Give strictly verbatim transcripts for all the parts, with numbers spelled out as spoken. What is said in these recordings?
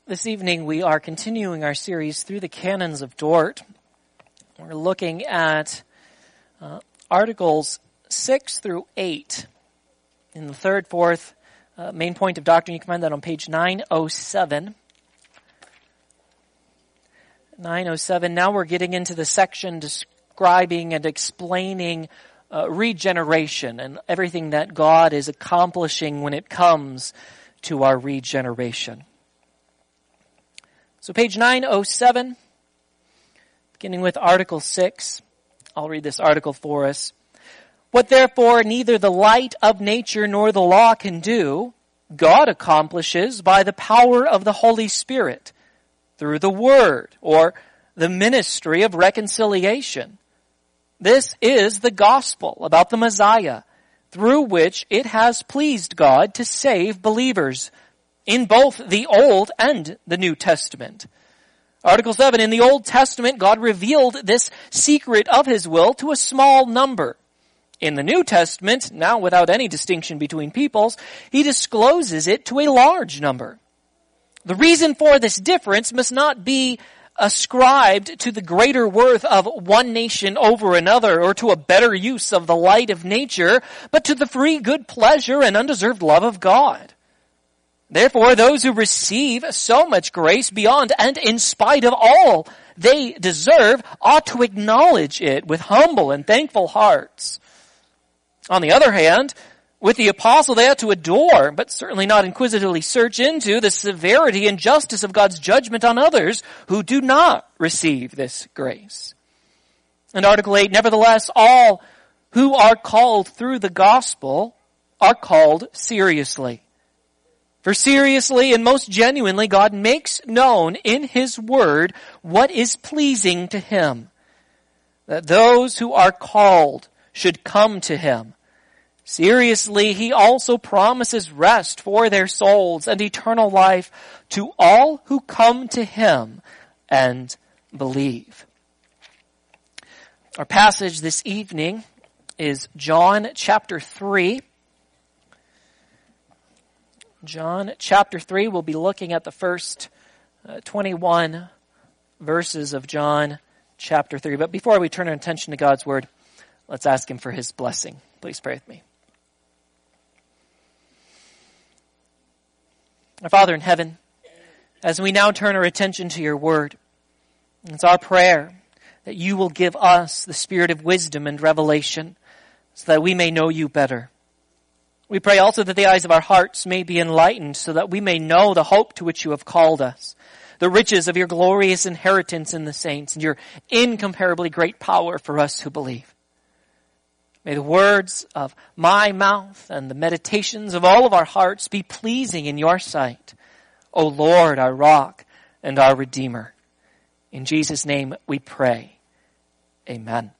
This evening we are continuing our series through the canons of Dort. We're looking at uh, articles six through eight in the third, fourth uh, main point of doctrine. You can find that on page nine oh seven. nine oh seven. Now we're getting into the section describing and explaining uh, regeneration and everything that God is accomplishing when it comes to our regeneration. So page nine oh seven, beginning with Article six. I'll read this article for us. What therefore neither the light of nature nor the law can do, God accomplishes by the power of the Holy Spirit, through the Word, or the ministry of reconciliation. This is the gospel about the Messiah, through which it has pleased God to save believers in both the Old and the New Testament. Article seven, in the Old Testament, God revealed this secret of His will to a small number. In the New Testament, now without any distinction between peoples, He discloses it to a large number. The reason for this difference must not be ascribed to the greater worth of one nation over another or to a better use of the light of nature, but to the free good pleasure and undeserved love of God. Therefore, those who receive so much grace beyond and in spite of all they deserve ought to acknowledge it with humble and thankful hearts. On the other hand, with the apostle they ought to adore, but certainly not inquisitively search into, the severity and justice of God's judgment on others who do not receive this grace. And Article eight, nevertheless, all who are called through the gospel are called seriously. For seriously and most genuinely, God makes known in His Word what is pleasing to Him, that those who are called should come to Him. Seriously, He also promises rest for their souls and eternal life to all who come to Him and believe. Our passage this evening is John chapter three. John chapter three, we'll be looking at the first uh, twenty-one verses of John chapter three. But before we turn our attention to God's Word, let's ask Him for His blessing. Please pray with me. Our Father in heaven, as we now turn our attention to your Word, it's our prayer that you will give us the spirit of wisdom and revelation so that we may know you better. We pray also that the eyes of our hearts may be enlightened so that we may know the hope to which you have called us, the riches of your glorious inheritance in the saints, and your incomparably great power for us who believe. May the words of my mouth and the meditations of all of our hearts be pleasing in your sight, O Lord, our rock and our Redeemer. In Jesus' name we pray. Amen.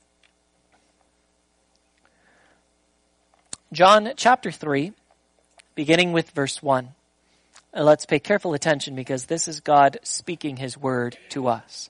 John chapter three, beginning with verse one. And let's pay careful attention because this is God speaking His word to us.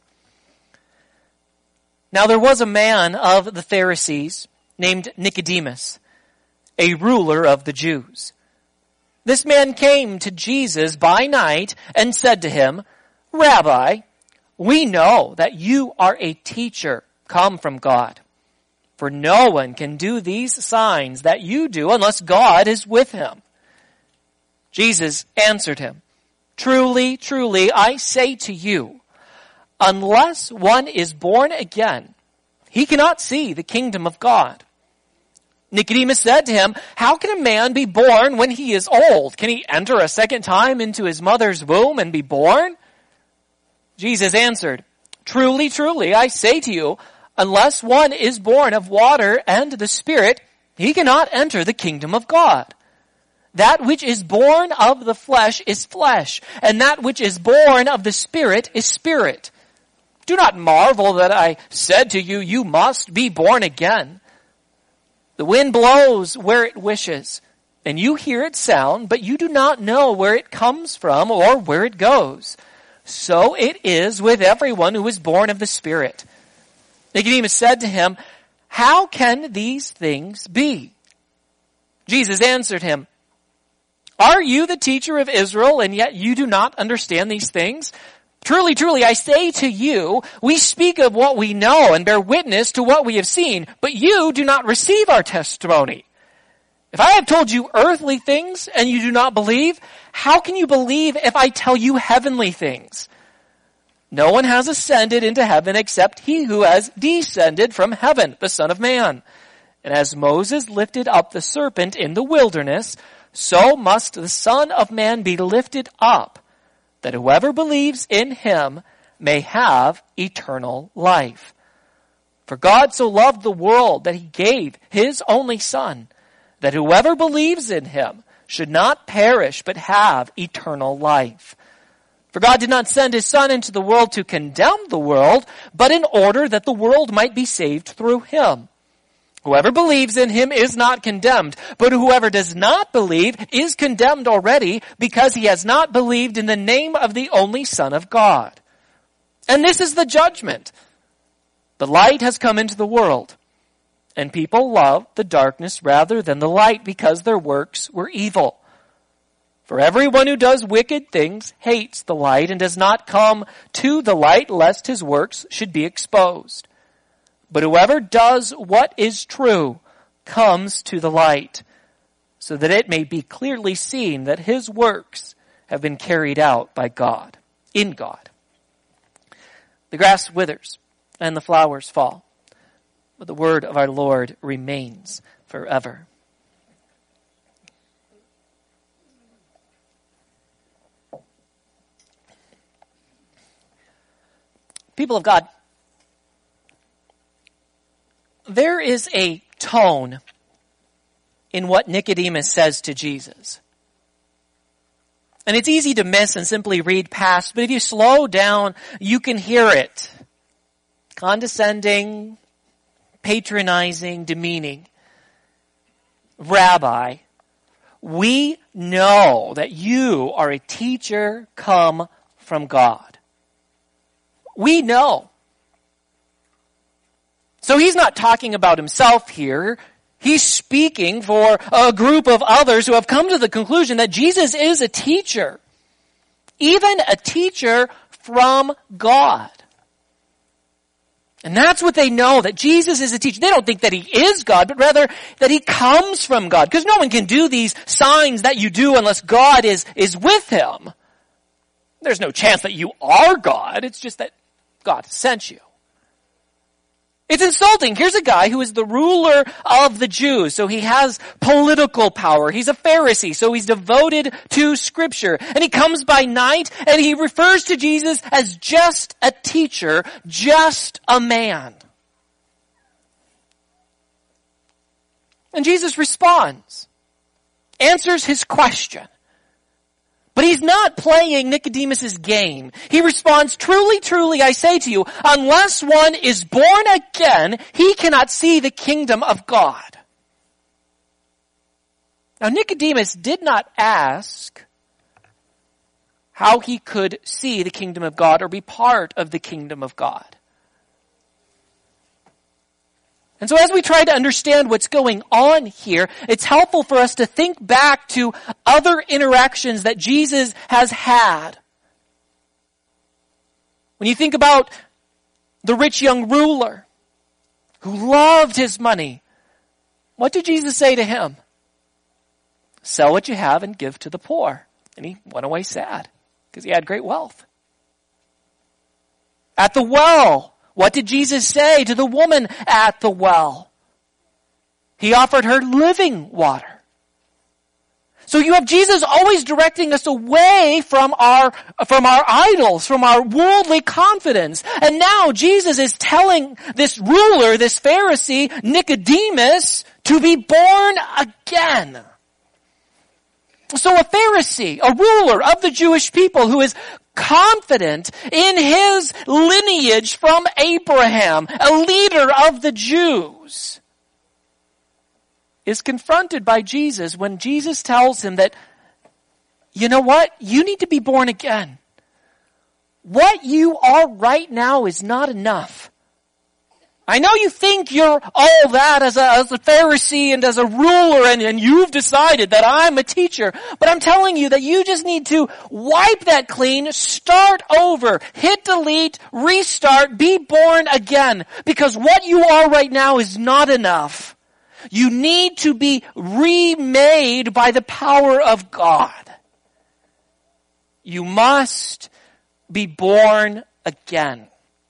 Now there was a man of the Pharisees named Nicodemus, a ruler of the Jews. This man came to Jesus by night and said to him, Rabbi, we know that you are a teacher come from God. For no one can do these signs that you do unless God is with him. Jesus answered him, Truly, truly, I say to you, unless one is born again, he cannot see the kingdom of God. Nicodemus said to him, How can a man be born when he is old? Can he enter a second time into his mother's womb and be born? Jesus answered, Truly, truly, I say to you, unless one is born of water and the Spirit, he cannot enter the kingdom of God. That which is born of the flesh is flesh, and that which is born of the Spirit is spirit. Do not marvel that I said to you, you must be born again. The wind blows where it wishes, and you hear its sound, but you do not know where it comes from or where it goes. So it is with everyone who is born of the Spirit. Nicodemus said to him, How can these things be? Jesus answered him, Are you the teacher of Israel, and yet you do not understand these things? Truly, truly, I say to you, we speak of what we know and bear witness to what we have seen, but you do not receive our testimony. If I have told you earthly things and you do not believe, how can you believe if I tell you heavenly things? No one has ascended into heaven except he who has descended from heaven, the Son of Man. And as Moses lifted up the serpent in the wilderness, so must the Son of Man be lifted up, that whoever believes in him may have eternal life. For God so loved the world that he gave his only Son, that whoever believes in him should not perish but have eternal life. For God did not send his Son into the world to condemn the world, but in order that the world might be saved through him. Whoever believes in him is not condemned, but whoever does not believe is condemned already, because he has not believed in the name of the only Son of God. And this is the judgment. The light has come into the world, and people love the darkness rather than the light, because their works were evil. For everyone who does wicked things hates the light and does not come to the light, lest his works should be exposed. But whoever does what is true comes to the light, so that it may be clearly seen that his works have been carried out by God, in God. The grass withers and the flowers fall, but the word of our Lord remains forever. People of God, there is a tone in what Nicodemus says to Jesus. And it's easy to miss and simply read past, but if you slow down, you can hear it. Condescending, patronizing, demeaning. Rabbi, we know that you are a teacher come from God. We know. So he's not talking about himself here. He's speaking for a group of others who have come to the conclusion that Jesus is a teacher. Even a teacher from God. And that's what they know, that Jesus is a teacher. They don't think that he is God, but rather that he comes from God. Because no one can do these signs that you do unless God is, is with him. There's no chance that you are God. It's just that God sent you. It's insulting. Here's a guy who is the ruler of the Jews, so he has political power. He's a Pharisee, so he's devoted to Scripture. And he comes by night, and he refers to Jesus as just a teacher, just a man. And Jesus responds, answers his question. But he's not playing Nicodemus' game. He responds, truly, truly, I say to you, unless one is born again, he cannot see the kingdom of God. Now, Nicodemus did not ask how he could see the kingdom of God or be part of the kingdom of God. And so as we try to understand what's going on here, it's helpful for us to think back to other interactions that Jesus has had. When you think about the rich young ruler who loved his money, what did Jesus say to him? Sell what you have and give to the poor. And he went away sad because he had great wealth. At the well, what did Jesus say to the woman at the well? He offered her living water. So you have Jesus always directing us away from our, from our idols, from our worldly confidence. And now Jesus is telling this ruler, this Pharisee, Nicodemus, to be born again. So a Pharisee, a ruler of the Jewish people who is confident in his lineage from Abraham, a leader of the Jews, is confronted by Jesus when Jesus tells him that, you know what? You need to be born again. What you are right now is not enough. I know you think you're all that as a, as a Pharisee and as a ruler and, and you've decided that I'm a teacher, but I'm telling you that you just need to wipe that clean, start over, hit delete, restart, be born again, because what you are right now is not enough. You need to be remade by the power of God. You must be born again.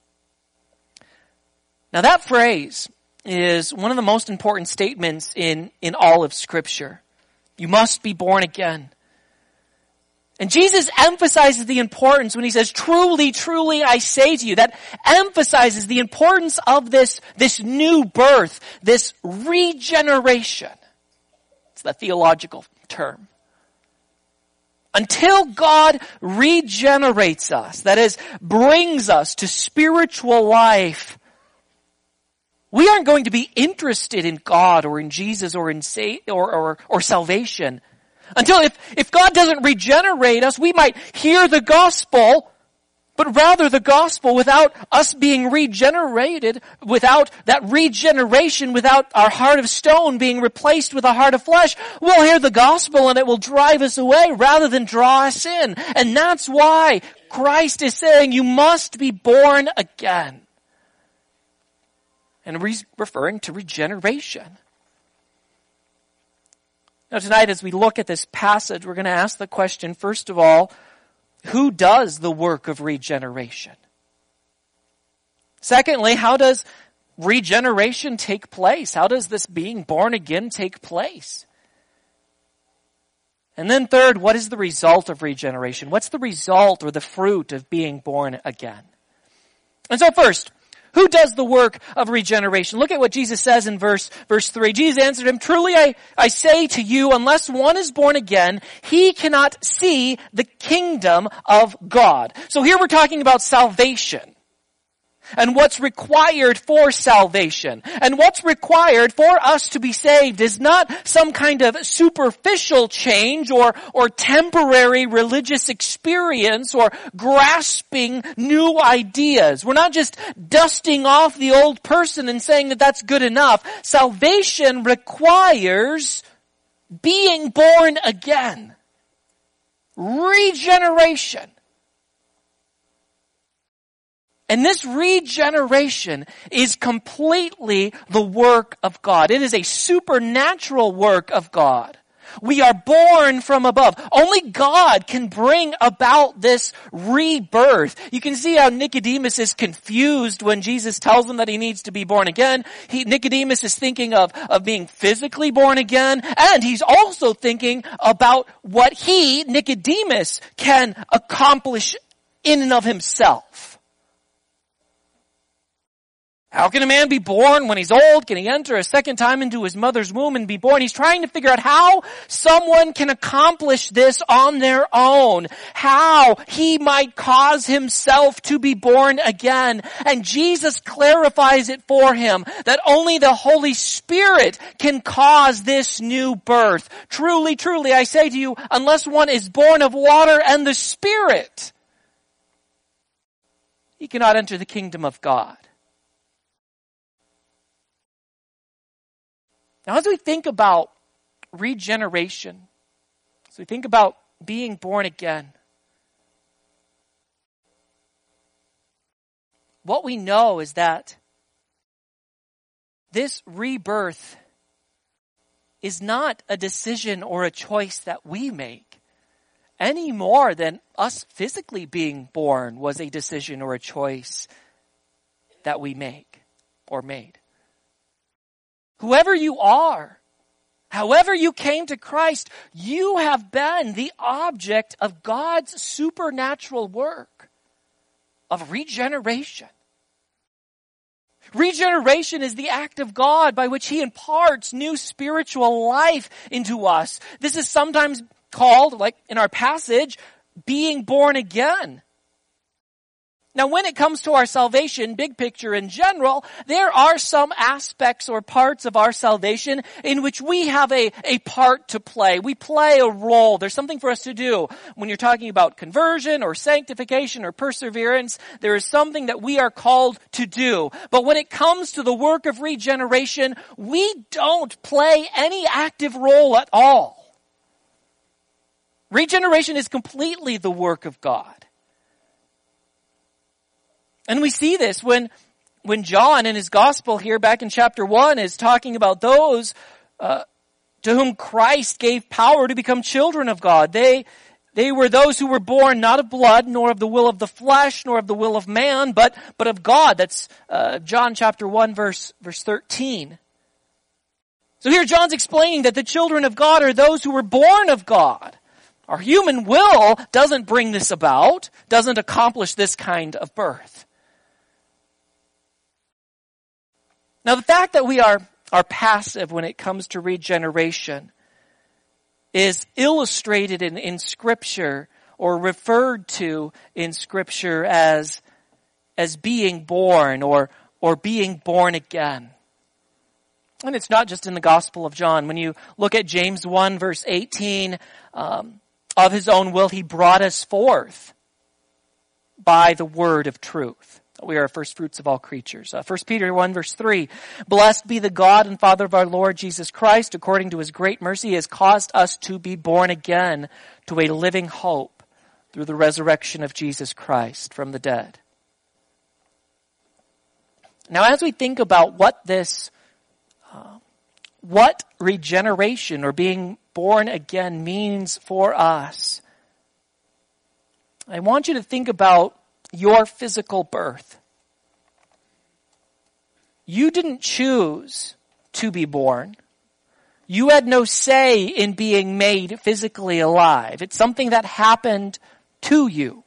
Now that phrase is one of the most important statements in, in all of Scripture. You must be born again. And Jesus emphasizes the importance when he says, truly, truly, I say to you. That emphasizes the importance of this, this new birth, this regeneration. It's the theological term. Until God regenerates us, that is, brings us to spiritual life, we aren't going to be interested in God or in Jesus or in sa- or, or, or salvation. Until if, if God doesn't regenerate us, we might hear the gospel, but rather the gospel without us being regenerated, without that regeneration, without our heart of stone being replaced with a heart of flesh, we'll hear the gospel and it will drive us away rather than draw us in. And that's why Christ is saying you must be born again. And he's referring to regeneration. Now tonight as we look at this passage, we're going to ask the question, first of all, who does the work of regeneration? Secondly, how does regeneration take place? How does this being born again take place? And then third, what is the result of regeneration? What's the result or the fruit of being born again? And so first, who does the work of regeneration? Look at what Jesus says in verse, verse three. Jesus answered him, truly I, I say to you, unless one is born again, he cannot see the kingdom of God. So here we're talking about salvation. And what's required for salvation. And what's required for us to be saved is not some kind of superficial change or, or temporary religious experience or grasping new ideas. We're not just dusting off the old person and saying that that's good enough. Salvation requires being born again. Regeneration. And this regeneration is completely the work of God. It is a supernatural work of God. We are born from above. Only God can bring about this rebirth. You can see how Nicodemus is confused when Jesus tells him that he needs to be born again. He, Nicodemus is thinking of, of being physically born again, and he's also thinking about what he, Nicodemus, can accomplish in and of himself. How can a man be born when he's old? Can he enter a second time into his mother's womb and be born? He's trying to figure out how someone can accomplish this on their own. How he might cause himself to be born again. And Jesus clarifies it for him that only the Holy Spirit can cause this new birth. Truly, truly, I say to you, unless one is born of water and the Spirit, he cannot enter the kingdom of God. Now, as we think about regeneration, as we think about being born again, what we know is that this rebirth is not a decision or a choice that we make, any more than us physically being born was a decision or a choice that we make or made. Whoever you are, however you came to Christ, you have been the object of God's supernatural work of regeneration. Regeneration is the act of God by which He imparts new spiritual life into us. This is sometimes called, like in our passage, being born again. Now, when it comes to our salvation, big picture in general, there are some aspects or parts of our salvation in which we have a, a part to play. We play a role. There's something for us to do. When you're talking about conversion or sanctification or perseverance, there is something that we are called to do. But when it comes to the work of regeneration, we don't play any active role at all. Regeneration is completely the work of God. And we see this when, when John in his gospel here back in chapter one is talking about those uh, to whom Christ gave power to become children of God. They, they were those who were born not of blood, nor of the will of the flesh, nor of the will of man, but, but of God. That's uh, John chapter one verse, verse thirteen. So here John's explaining that the children of God are those who were born of God. Our human will doesn't bring this about, doesn't accomplish this kind of birth. Now, the fact that we are, are passive when it comes to regeneration is illustrated in, in Scripture or referred to in Scripture as, as being born or, or being born again. And it's not just in the Gospel of John. When you look at James one verse eighteen, um, of his own will he brought us forth by the word of truth. We are first fruits of all creatures. Uh, First Peter one verse three, blessed be the God and Father of our Lord Jesus Christ, according to his great mercy, he has caused us to be born again to a living hope through the resurrection of Jesus Christ from the dead. Now, as we think about what this, uh, what regeneration or being born again means for us, I want you to think about your physical birth. You didn't choose to be born. You had no say in being made physically alive. It's something that happened to you.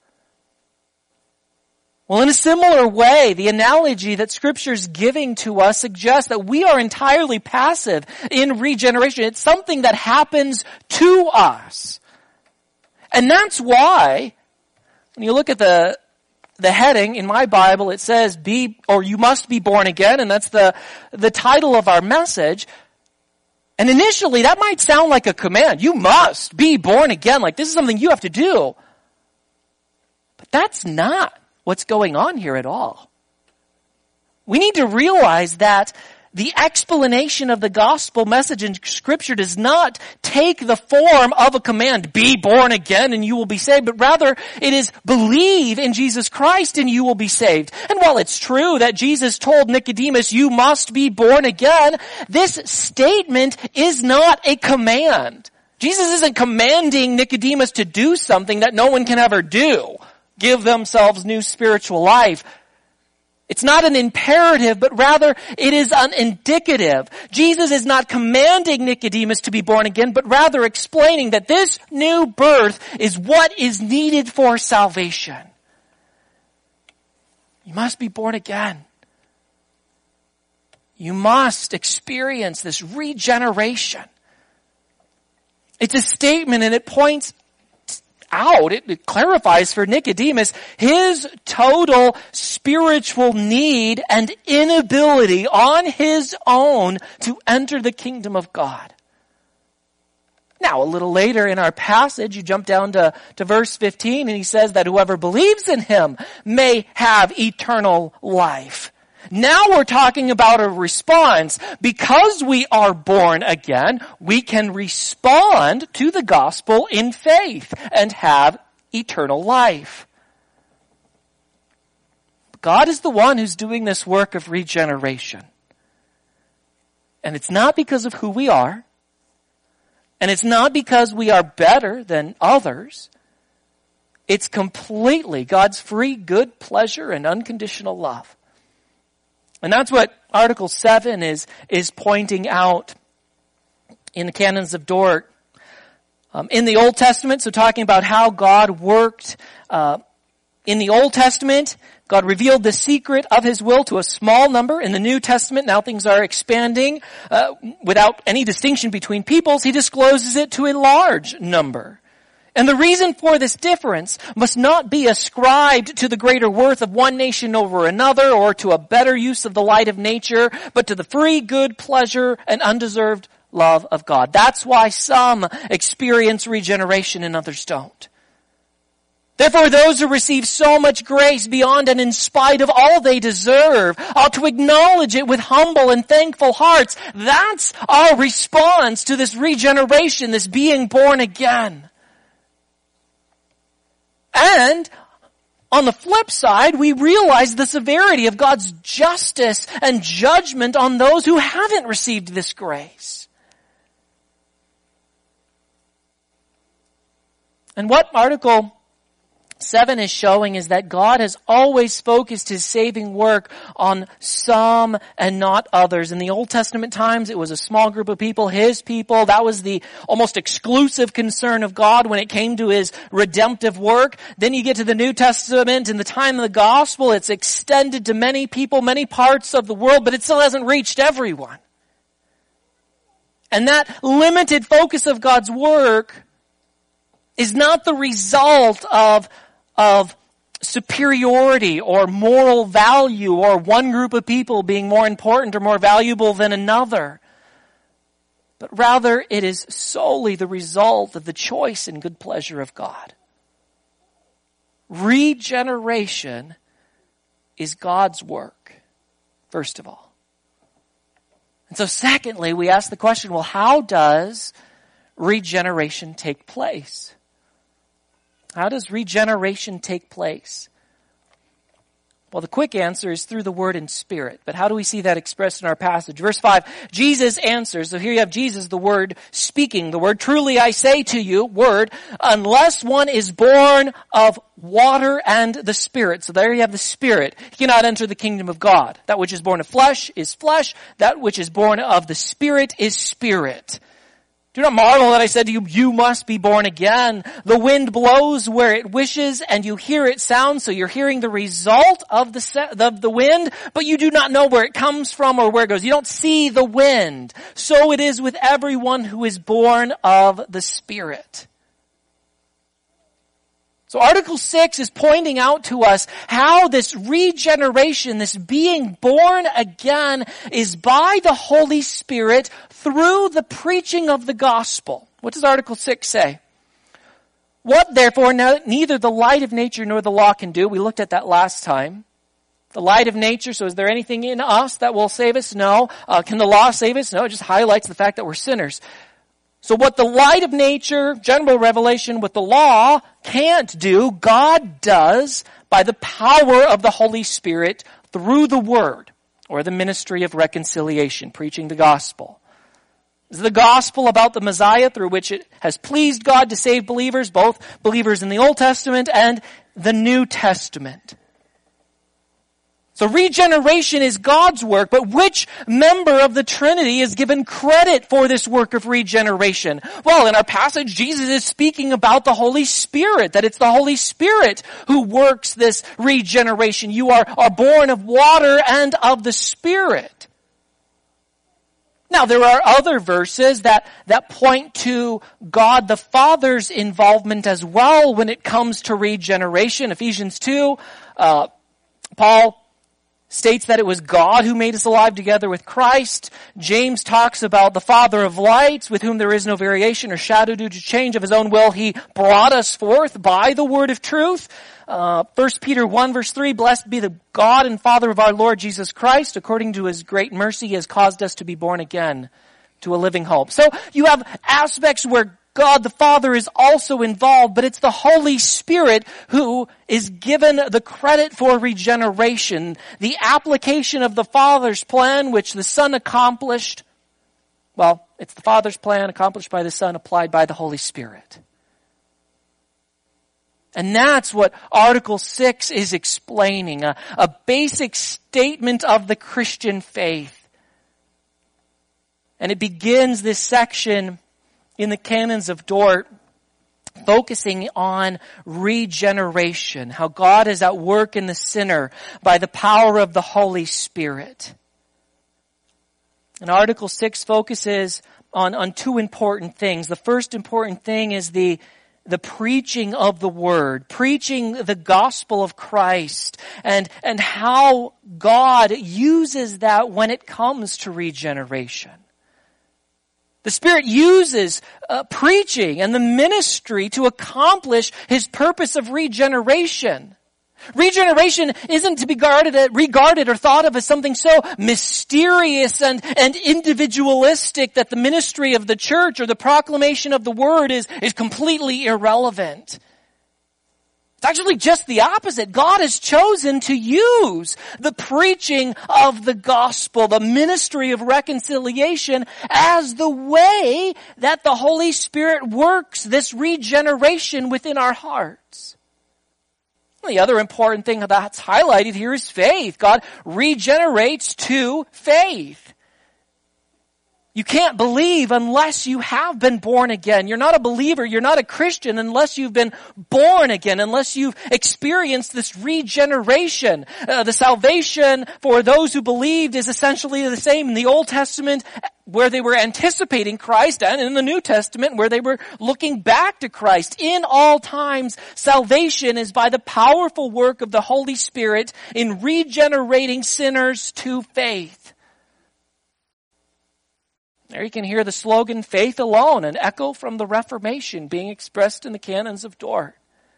Well, in a similar way, the analogy that Scripture's giving to us suggests that we are entirely passive in regeneration. It's something that happens to us. And that's why, when you look at the the heading in my Bible, it says be, or you must be born again, and that's the, the title of our message. And initially that might sound like a command. You must be born again. Like this is something you have to do. But that's not what's going on here at all. We need to realize that the explanation of the gospel message in Scripture does not take the form of a command, be born again and you will be saved, but rather it is believe in Jesus Christ and you will be saved. And while it's true that Jesus told Nicodemus, you must be born again, this statement is not a command. Jesus isn't commanding Nicodemus to do something that no one can ever do, give themselves new spiritual life. It's not an imperative, but rather it is an indicative. Jesus is not commanding Nicodemus to be born again, but rather explaining that this new birth is what is needed for salvation. You must be born again. You must experience this regeneration. It's a statement and it points out, it, it clarifies for Nicodemus his total spiritual need and inability on his own to enter the kingdom of God. Now, a little later in our passage, you jump down to, to verse fifteen, and he says that whoever believes in him may have eternal life. Now we're talking about a response. Because we are born again, we can respond to the gospel in faith and have eternal life. God is the one who's doing this work of regeneration. And it's not because of who we are. And it's not because we are better than others. It's completely God's free, good pleasure and unconditional love. And that's what Article seven is, is pointing out in the Canons of Dort. Um, in the Old Testament, so talking about how God worked uh, in the Old Testament, God revealed the secret of his will to a small number. In the New Testament, now things are expanding uh, without any distinction between peoples. He discloses it to a large number. And the reason for this difference must not be ascribed to the greater worth of one nation over another or to a better use of the light of nature, but to the free, good, pleasure, and undeserved love of God. That's why some experience regeneration and others don't. Therefore, those who receive so much grace beyond and in spite of all they deserve ought to acknowledge it with humble and thankful hearts. That's our response to this regeneration, this being born again. And on the flip side, we realize the severity of God's justice and judgment on those who haven't received this grace. And what Article seven is showing is that God has always focused His saving work on some and not others. In the Old Testament times, it was a small group of people, His people. That was the almost exclusive concern of God when it came to His redemptive work. Then you get to the New Testament, in the time of the gospel, it's extended to many people, many parts of the world, but it still hasn't reached everyone. And that limited focus of God's work is not the result of of superiority or moral value or one group of people being more important or more valuable than another. But rather, it is solely the result of the choice and good pleasure of God. Regeneration is God's work, first of all. And so secondly, we ask the question, well, how does regeneration take place? How does regeneration take place? Well, the quick answer is through the Word and Spirit. But how do we see that expressed in our passage? Verse five, Jesus answers. So here you have Jesus, the Word, speaking. The Word, truly I say to you, Word, unless one is born of water and the Spirit. So there you have the Spirit. He cannot enter the kingdom of God. That which is born of flesh is flesh. That which is born of the Spirit is spirit. Do not marvel that I said to you, you must be born again. The wind blows where it wishes and you hear it sound. So you're hearing the result of the, se- of the wind, but you do not know where it comes from or where it goes. You don't see the wind. So it is with everyone who is born of the Spirit. So Article six is pointing out to us how this regeneration, this being born again, is by the Holy Spirit through the preaching of the gospel. What does Article six say? What therefore neither the light of nature nor the law can do. We looked at that last time. The light of nature, so is there anything in us that will save us? No. Uh, can the law save us? No, it just highlights the fact that we're sinners. So what the light of nature, general revelation, what the law can't do, God does by the power of the Holy Spirit through the Word, or the ministry of reconciliation, preaching the gospel. This is the gospel about the Messiah through which it has pleased God to save believers, both believers in the Old Testament and the New Testament. So regeneration is God's work, but which member of the Trinity is given credit for this work of regeneration? Well, in our passage, Jesus is speaking about the Holy Spirit, that it's the Holy Spirit who works this regeneration. You are, are born of water and of the Spirit. Now, there are other verses that, that point to God the Father's involvement as well when it comes to regeneration. Ephesians two, uh, Paul states that it was God who made us alive together with Christ. James talks about the Father of lights, with whom there is no variation or shadow due to change. Of His own will, He brought us forth by the word of truth. Uh, First Peter one verse three, blessed be the God and Father of our Lord Jesus Christ. According to His great mercy, He has caused us to be born again to a living hope. So you have aspects where God the Father is also involved, but it's the Holy Spirit who is given the credit for regeneration, the application of the Father's plan, which the Son accomplished. Well, it's the Father's plan accomplished by the Son, applied by the Holy Spirit. And that's what Article six is explaining, a, a basic statement of the Christian faith. And it begins this section in the Canons of Dort, focusing on regeneration, how God is at work in the sinner by the power of the Holy Spirit. And Article six focuses on, on two important things. The first important thing is the the preaching of the word, preaching the gospel of Christ, and, and how God uses that when it comes to regeneration. The Spirit uses uh, preaching and the ministry to accomplish His purpose of regeneration. Regeneration isn't to be regarded, regarded or thought of as something so mysterious and, and individualistic that the ministry of the church or the proclamation of the word is, is completely irrelevant. It's actually just the opposite. God has chosen to use the preaching of the gospel, the ministry of reconciliation, as the way that the Holy Spirit works this regeneration within our hearts. The other important thing that's highlighted here is faith. God regenerates to faith. You can't believe unless you have been born again. You're not a believer, you're not a Christian unless you've been born again, unless you've experienced this regeneration. Uh, the salvation for those who believed is essentially the same in the Old Testament, where they were anticipating Christ, and in the New Testament where they were looking back to Christ. In all times, salvation is by the powerful work of the Holy Spirit in regenerating sinners to faith. There you can hear the slogan, faith alone, an echo from the Reformation being expressed in the canons of Dort.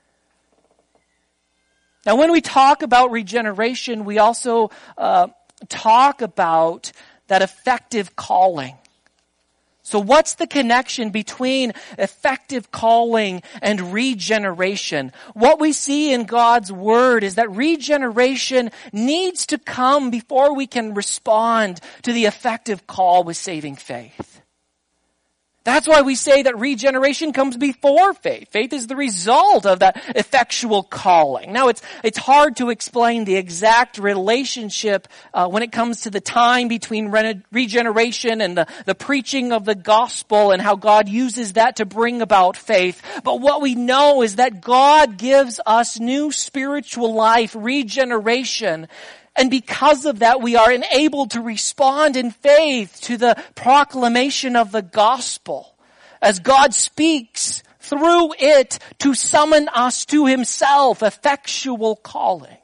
Now when we talk about regeneration, we also uh, talk about that effective calling. So what's the connection between effective calling and regeneration? What we see in God's Word is that regeneration needs to come before we can respond to the effective call with saving faith. That's why we say that regeneration comes before faith. Faith is the result of that effectual calling. Now, it's it's hard to explain the exact relationship uh, when it comes to the time between re- regeneration and the, the preaching of the gospel and how God uses that to bring about faith. But what we know is that God gives us new spiritual life, regeneration. And because of that, we are enabled to respond in faith to the proclamation of the gospel as God speaks through it to summon us to Himself, effectual calling.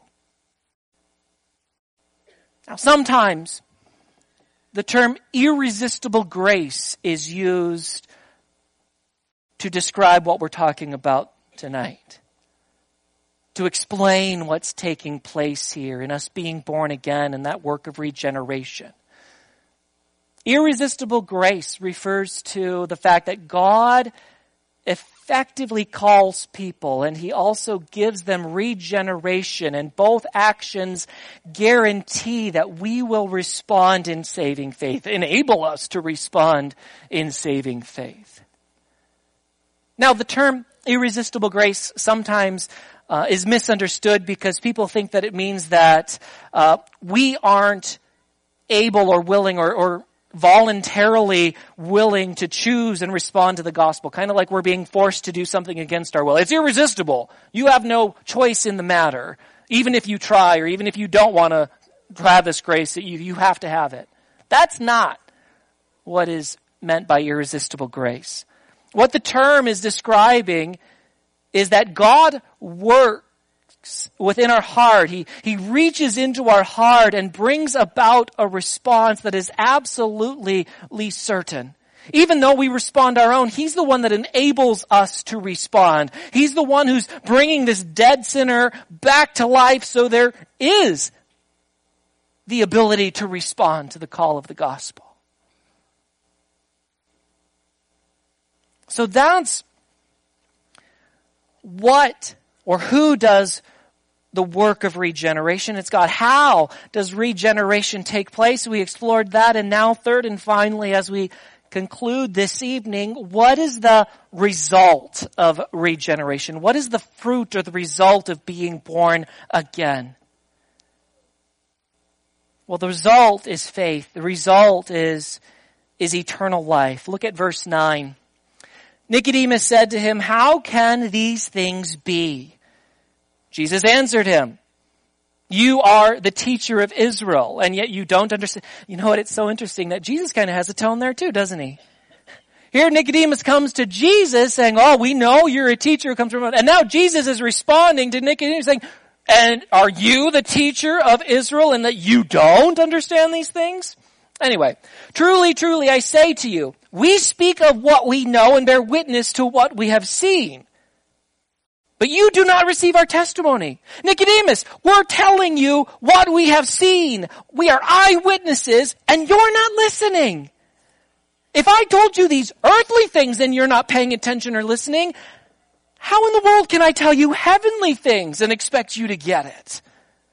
Now, sometimes the term irresistible grace is used to describe what we're talking about tonight, to explain what's taking place here in us being born again and that work of regeneration. Irresistible grace refers to the fact that God effectively calls people and He also gives them regeneration, and both actions guarantee that we will respond in saving faith, enable us to respond in saving faith. Now, the term irresistible grace sometimes Uh, is misunderstood because people think that it means that uh, we aren't able or willing or, or voluntarily willing to choose and respond to the gospel, kind of like we're being forced to do something against our will. It's irresistible. You have no choice in the matter. Even if you try or even if you don't want to have this grace, you, you have to have it. That's not what is meant by irresistible grace. What the term is describing is that God works within our heart. He, he reaches into our heart and brings about a response that is absolutely certain. Even though we respond our own, He's the one that enables us to respond. He's the one who's bringing this dead sinner back to life, so there is the ability to respond to the call of the gospel. So that's what or who does the work of regeneration? It's God. How does regeneration take place? We explored that, and now third and finally, as we conclude this evening, what is the result of regeneration? What is the fruit or the result of being born again? Well, the result is faith. The result is, is eternal life. Look at verse nine. Nicodemus said to Him, "How can these things be?" Jesus answered him, "You are the teacher of Israel, and yet you don't understand." You know what? It's so interesting that Jesus kind of has a tone there too, doesn't He? Here Nicodemus comes to Jesus saying, oh, we know you're a teacher who comes from, and now Jesus is responding to Nicodemus saying, and are you the teacher of Israel and that you don't understand these things? Anyway, truly, truly, I say to you, we speak of what we know and bear witness to what we have seen. But you do not receive our testimony. Nicodemus, we're telling you what we have seen. We are eyewitnesses and you're not listening. If I told you these earthly things and you're not paying attention or listening, how in the world can I tell you heavenly things and expect you to get it?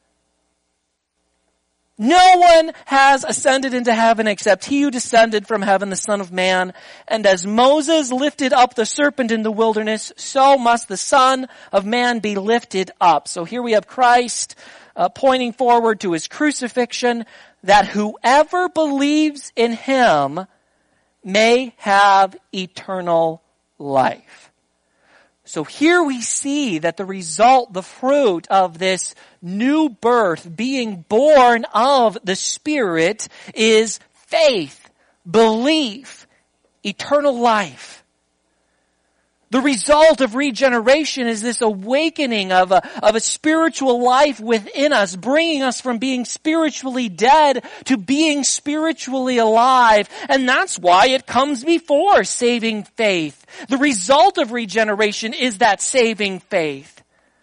No one has ascended into heaven except he who descended from heaven, the Son of Man. And as Moses lifted up the serpent in the wilderness, so must the Son of Man be lifted up. So here we have Christ uh, pointing forward to his crucifixion, that whoever believes in him may have eternal life. So here we see that the result, the fruit of this new birth, being born of the Spirit, is faith, belief, eternal life. The result of regeneration is this awakening of a, of a spiritual life within us, bringing us from being spiritually dead to being spiritually alive. And that's why it comes before saving faith. The result of regeneration is that saving faith.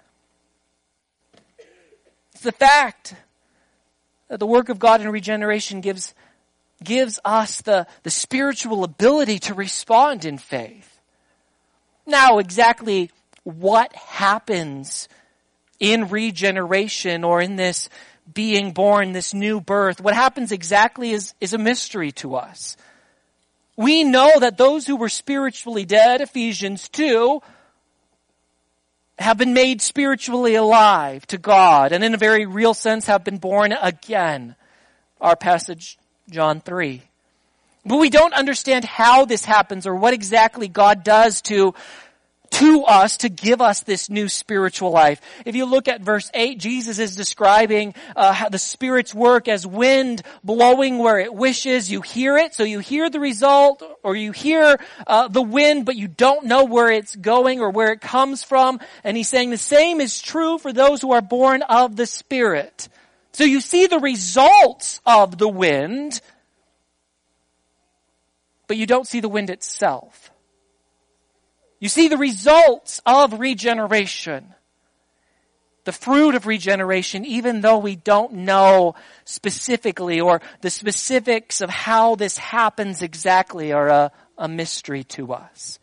It's the fact that the work of God in regeneration gives, gives us the, the spiritual ability to respond in faith. Now, exactly what happens in regeneration or in this being born, this new birth, what happens exactly is, is a mystery to us. We know that those who were spiritually dead, Ephesians two, have been made spiritually alive to God and in a very real sense have been born again. Our passage, John three. But we don't understand how this happens or what exactly God does to, to us to give us this new spiritual life. If you look at verse eight, Jesus is describing uh, how the Spirit's work as wind blowing where it wishes. You hear it, so you hear the result, or you hear uh, the wind, but you don't know where it's going or where it comes from. And he's saying the same is true for those who are born of the Spirit. So you see the results of the wind, but you don't see the wind itself. You see the results of regeneration, the fruit of regeneration, even though we don't know specifically or the specifics of how this happens exactly are a, a mystery to us.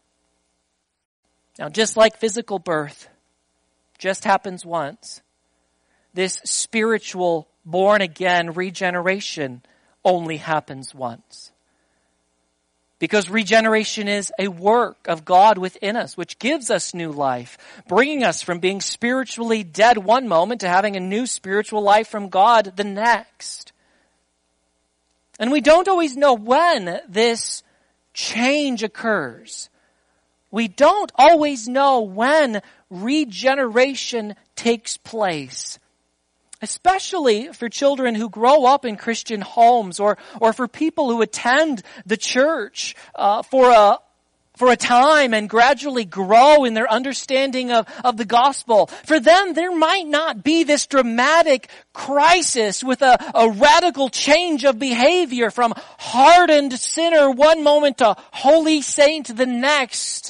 Now, just like physical birth just happens once, this spiritual born again regeneration only happens once. Because regeneration is a work of God within us, which gives us new life, bringing us from being spiritually dead one moment to having a new spiritual life from God the next. And we don't always know when this change occurs. We don't always know when regeneration takes place. Especially for children who grow up in Christian homes, or or for people who attend the church uh, for a for a time and gradually grow in their understanding of, of the gospel. For them, there might not be this dramatic crisis with a, a radical change of behavior from hardened sinner one moment to holy saint the next.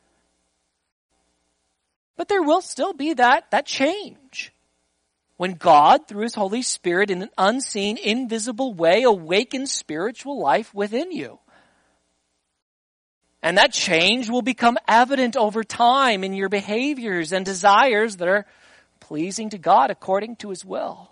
But there will still be that, that change. When God, through His Holy Spirit, in an unseen, invisible way, awakens spiritual life within you. And that change will become evident over time in your behaviors and desires that are pleasing to God according to His will.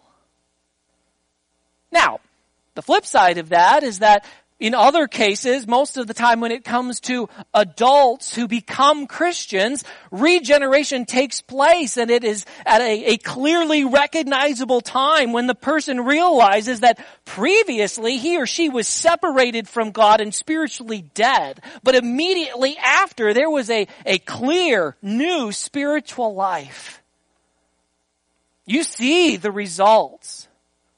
Now, the flip side of that is that in other cases, most of the time when it comes to adults who become Christians, regeneration takes place, and it is at a, a clearly recognizable time when the person realizes that previously he or she was separated from God and spiritually dead. But immediately after, there was a, a clear new spiritual life. You see the results.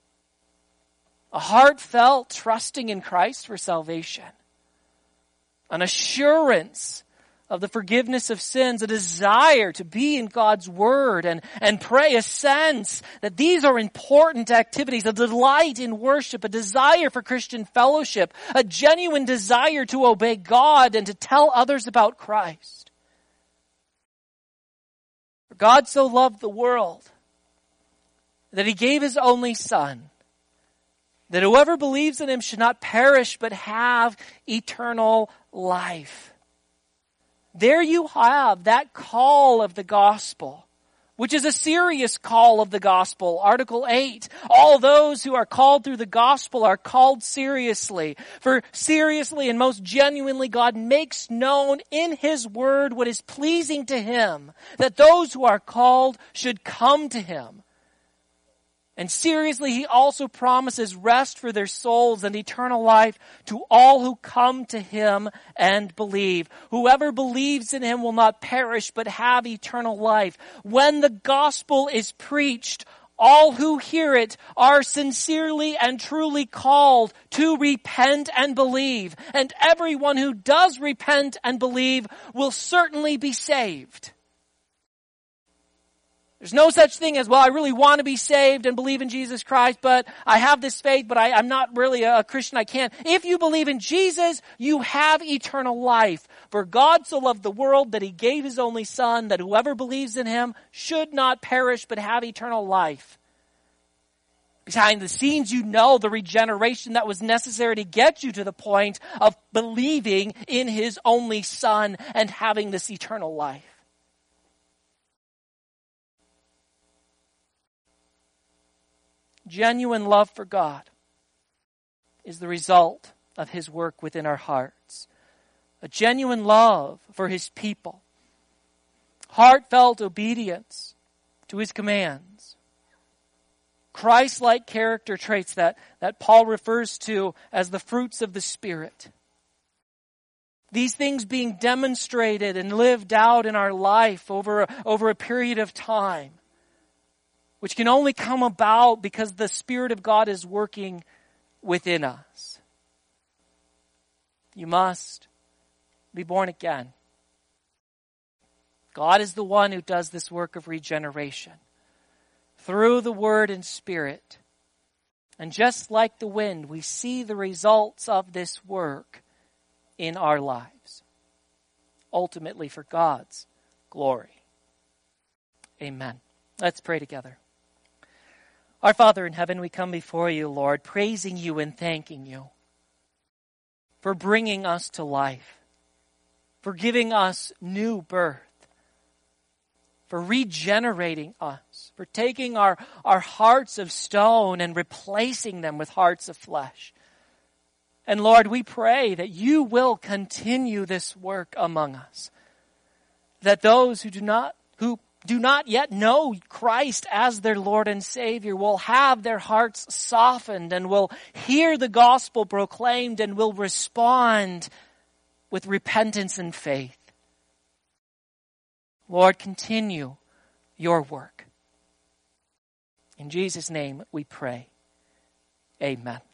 A heartfelt trusting in Christ for salvation. an assurance of the forgiveness of sins, a desire to be in God's Word and, and pray, a sense that these are important activities, a delight in worship, a desire for Christian fellowship, a genuine desire to obey God and to tell others about Christ. For God so loved the world that He gave His only Son, that whoever believes in Him should not perish but have eternal life. There you have that call of the gospel, which is a serious call of the gospel. Article eight, all those who are called through the gospel are called seriously. For seriously and most genuinely God makes known in His word what is pleasing to Him, that those who are called should come to Him. And seriously, He also promises rest for their souls and eternal life to all who come to Him and believe. Whoever believes in Him will not perish but have eternal life. When the gospel is preached, all who hear it are sincerely and truly called to repent and believe. And everyone who does repent and believe will certainly be saved. There's no such thing as, well, I really want to be saved and believe in Jesus Christ, but I have this faith, but I, I'm not really a Christian. I can't. If you believe in Jesus, you have eternal life. For God so loved the world that He gave His only Son, that whoever believes in Him should not perish but have eternal life. Behind the scenes, you know the regeneration that was necessary to get you to the point of believing in His only Son and having this eternal life. Genuine love for God is the result of His work within our hearts. A genuine love for His people. Heartfelt obedience to His commands. Christ-like character traits that, that Paul refers to as the fruits of the Spirit. These things being demonstrated and lived out in our life over, over a period of time, which can only come about because the Spirit of God is working within us. You must be born again. God is the one who does this work of regeneration through the Word and Spirit. And just like the wind, we see the results of this work in our lives, ultimately for God's glory. Amen. Let's pray together. Our Father in heaven, we come before You, Lord, praising You and thanking You for bringing us to life, for giving us new birth, for regenerating us, for taking our, our hearts of stone and replacing them with hearts of flesh. And Lord, we pray that You will continue this work among us, that those who do not, who do not yet know Christ as their Lord and Savior will have their hearts softened and will hear the gospel proclaimed and will respond with repentance and faith. Lord, continue Your work. In Jesus' name we pray. Amen.